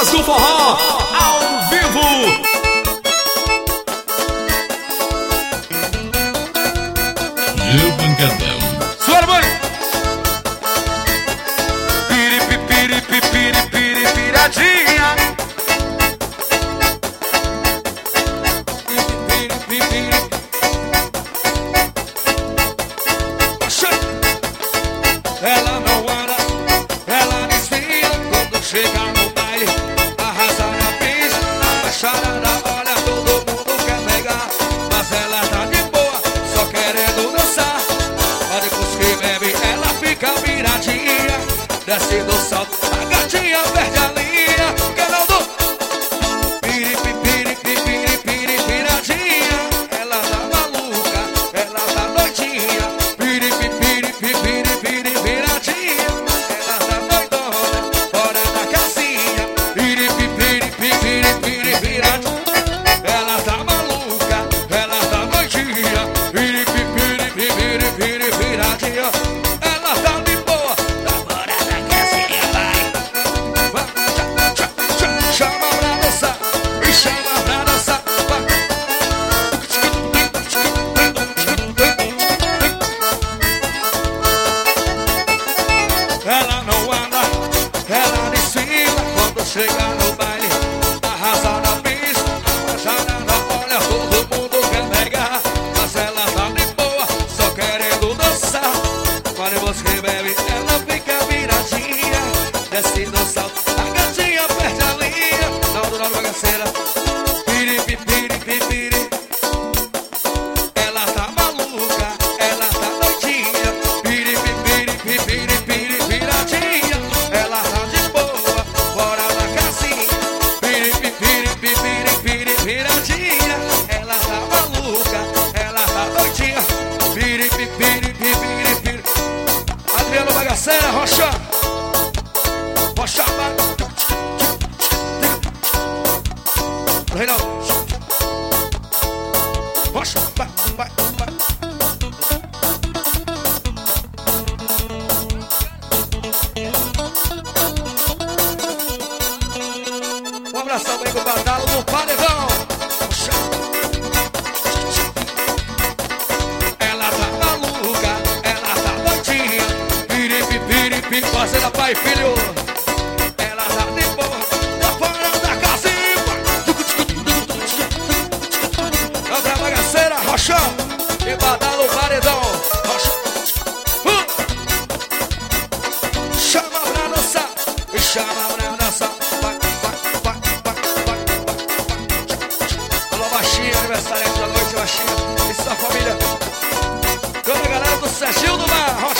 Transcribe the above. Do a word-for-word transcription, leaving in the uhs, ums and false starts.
Mamonas do Forró, ao vivo. Gil Pancadão. Sua mãe. Piri, piri, piri, piri, piri, piradinha. Piri, piri, piri. Ela não anda, ela desfia quando chega no baile. Arrasa na pista, na baixada, olha, todo mundo quer pegar. Mas ela tá de boa, só querendo dançar. Mas depois que bebe, ela fica viradinha. Desce do salto, a gatinha perde a linha. Canal do piri, piri, piri, piri, piri, piradinha. Ela tá maluca, ela tá doidinha. Piri, piri, piri, piri, piri, piradinha. Ela tá doidona, fora da casinha. Piri, piri, piri, piri, piradinha. Ela tá maluca, ela tá doidinha. Piri, piri, piri, piri, piradinha. Ela tá de boa, tá fora da casinha, vai. Vai, tcha, tcha, tcha. Chama pra dançar, me chama pra dançar, vai. Ela não anda, ela desfila quando chega no baile. Arrasa na pista, baixada na olha, todo mundo quer pegar. Mas ela tá de boa, só querendo dançar. Mas depois que bebe, ela fica viradinha. Desce no salto, a gatinha perde a linha. Não, do lado bagaceira. Piri, piri, piri, piri. Ela tá maluca, ela tá doidinha. Piri, piri, piri, piri, piri, piradinha. Ela tá de boa, fora da casinha. Piri, piri, piri, piri, piradinha. Ela tá maluca, ela tá doidinha. Piri, piri, piri, piri. Adriano Bagaceira, Rocha. Rocha, vai. Reinaldo. Rocha, vai, vai, vai. Um abração aí com o Badalo do Paredão. Rocha. Ela tá maluca, ela tá doidinha. Piri, piri, piri, fazendo pai e filho. Ela tá de boa, tá fora da casinha. Outra bagaceira, Rocha. E Badalo Paredão. Rocha. Uh! Chama pra dançar, me chama pra dançar. Vai, vai, vai, vai, vai, vai. Alô, baixinha, aniversário da noite, baixinha. Isso da família. Toda a galera do Serginho do Mar.